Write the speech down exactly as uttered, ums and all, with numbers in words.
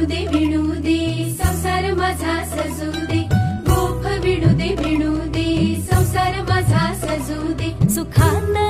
विणू दे विणू दे संसार माझा सजू दे, गोफ विणू दे विणू दे संसार माझा सजू दे, सुखान